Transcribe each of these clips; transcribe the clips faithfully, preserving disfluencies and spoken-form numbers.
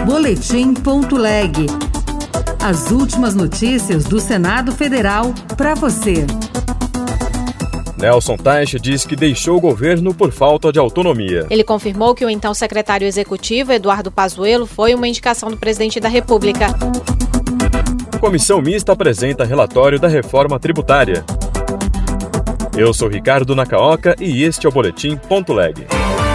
Boletim ponto leg. As últimas notícias do Senado Federal para você. Nelson Teich diz que deixou o governo por falta de autonomia. Ele confirmou que o então secretário executivo, Eduardo Pazuello, foi uma indicação do presidente da República. Comissão mista apresenta relatório da reforma tributária. Eu sou Ricardo Nakaoka e este é o Boletim ponto leg.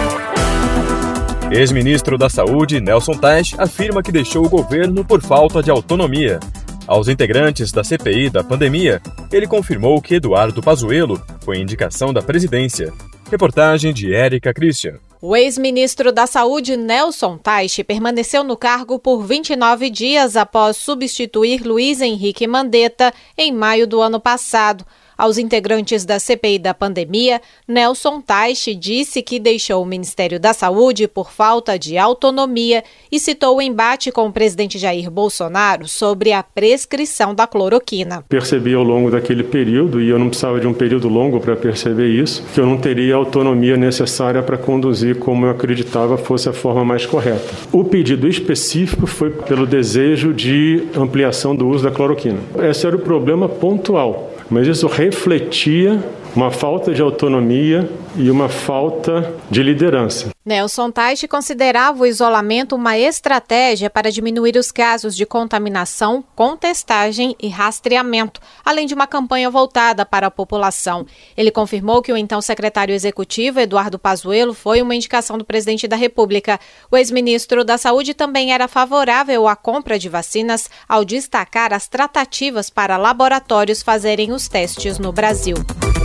Ex-ministro da Saúde, Nelson Teich, afirma que deixou o governo por falta de autonomia. Aos integrantes da C P I da pandemia, ele confirmou que Eduardo Pazuello foi indicação da presidência. Reportagem de Érica Christian. O ex-ministro da Saúde, Nelson Teich, permaneceu no cargo por vinte e nove dias após substituir Luiz Henrique Mandetta em maio do ano passado. Aos integrantes da C P I da pandemia, Nelson Teich disse que deixou o Ministério da Saúde por falta de autonomia e citou o embate com o presidente Jair Bolsonaro sobre a prescrição da cloroquina. Percebi ao longo daquele período, e eu não precisava de um período longo para perceber isso, que eu não teria a autonomia necessária para conduzir como eu acreditava fosse a forma mais correta. O pedido específico foi pelo desejo de ampliação do uso da cloroquina. Esse era o problema pontual. Mas isso refletia uma falta de autonomia e uma falta de liderança. Nelson Teich considerava o isolamento uma estratégia para diminuir os casos de contaminação, contestagem e rastreamento, além de uma campanha voltada para a população. Ele confirmou que o então secretário executivo, Eduardo Pazuello, foi uma indicação do presidente da República. O ex-ministro da Saúde também era favorável à compra de vacinas, ao destacar as tratativas para laboratórios fazerem os testes no Brasil.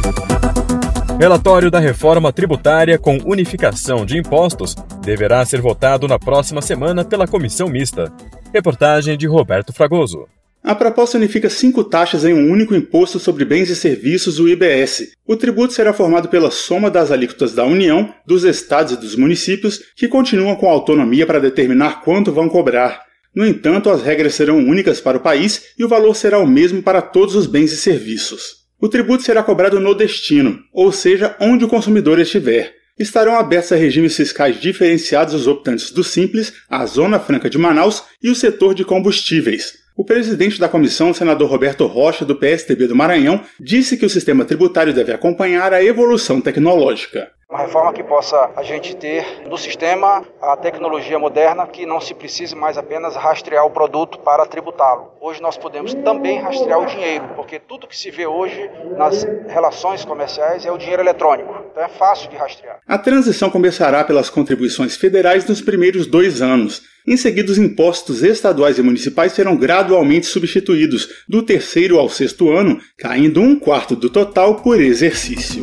Relatório da reforma tributária com unificação de impostos deverá ser votado na próxima semana pela comissão mista. Reportagem de Roberto Fragoso. A proposta unifica cinco taxas em um único imposto sobre bens e serviços, o I B S. O tributo será formado pela soma das alíquotas da União, dos estados e dos municípios, que continuam com autonomia para determinar quanto vão cobrar. No entanto, as regras serão únicas para o país e o valor será o mesmo para todos os bens e serviços. O tributo será cobrado no destino, ou seja, onde o consumidor estiver. Estarão abertos a regimes fiscais diferenciados os optantes do Simples, a Zona Franca de Manaus e o setor de combustíveis. O presidente da comissão, o senador Roberto Rocha, do P S D B do Maranhão, disse que o sistema tributário deve acompanhar a evolução tecnológica. Uma reforma que possa a gente ter no sistema a tecnologia moderna, que não se precise mais apenas rastrear o produto para tributá-lo. Hoje nós podemos também rastrear o dinheiro, porque tudo que se vê hoje nas relações comerciais é o dinheiro eletrônico. Então é fácil de rastrear. A transição começará pelas contribuições federais nos primeiros dois anos. Em seguida, os impostos estaduais e municipais serão gradualmente substituídos, do terceiro ao sexto ano, caindo um quarto do total por exercício.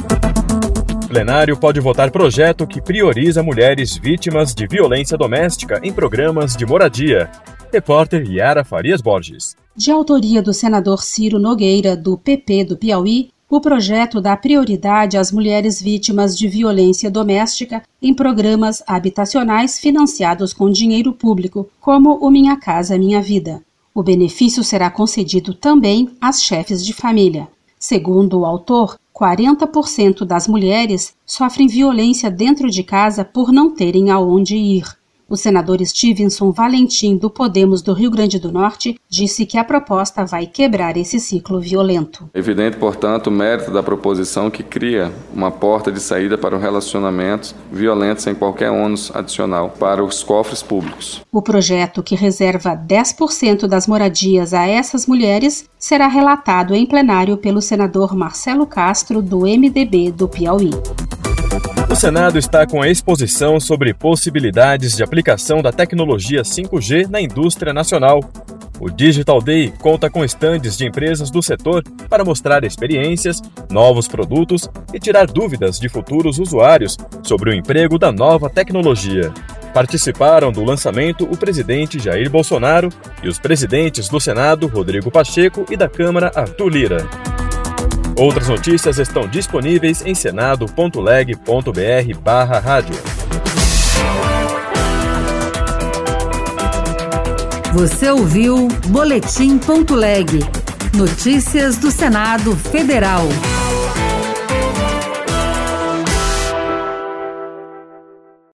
O plenário pode votar projeto que prioriza mulheres vítimas de violência doméstica em programas de moradia. Repórter Yara Farias Borges. De autoria do senador Ciro Nogueira, do P P do Piauí, o projeto dá prioridade às mulheres vítimas de violência doméstica em programas habitacionais financiados com dinheiro público, como o Minha Casa Minha Vida. O benefício será concedido também às chefes de família. Segundo o autor, quarenta por cento das mulheres sofrem violência dentro de casa por não terem aonde ir. O senador Stevenson Valentim, do Podemos do Rio Grande do Norte, disse que a proposta vai quebrar esse ciclo violento. Evidente, portanto, o mérito da proposição que cria uma porta de saída para os relacionamentos violentos sem qualquer ônus adicional para os cofres públicos. O projeto, que reserva dez por cento das moradias a essas mulheres, será relatado em plenário pelo senador Marcelo Castro, do M D B do Piauí. O Senado está com a exposição sobre possibilidades de aplicação da tecnologia cinco G na indústria nacional. O Digital Day conta com estandes de empresas do setor para mostrar experiências, novos produtos e tirar dúvidas de futuros usuários sobre o emprego da nova tecnologia. Participaram do lançamento o presidente Jair Bolsonaro e os presidentes do Senado, Rodrigo Pacheco, e da Câmara, Arthur Lira. Outras notícias estão disponíveis em senado ponto leg ponto br barra rádio. Você ouviu Boletim ponto leg. Notícias do Senado Federal.